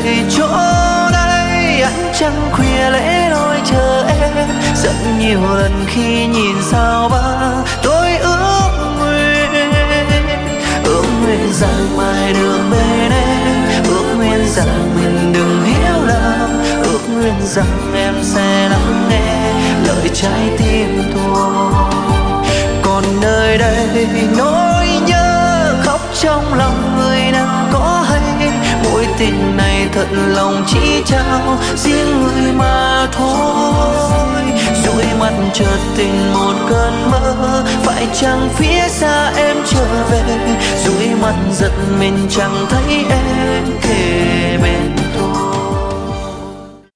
chỗ đây, ánh trăng khuya lẽ loi chờ em. Rất nhiều lần khi nhìn sao băng, tôi ước nguyện rằng mai được bên em, ước nguyện rằng mình đừng hiểu lầm, ước nguyện rằng em sẽ lắng nghe lời trái tim tôi. Còn nơi đây nỗi nhớ khóc trong lòng người nào có hay, mối tình này thật lòng chỉ trao riêng người mà thôi. Dụi mắt chợt tình một cơn mơ, phải chăng phía xa em trở về. Dụi mắt giật mình chẳng thấy em kề bên.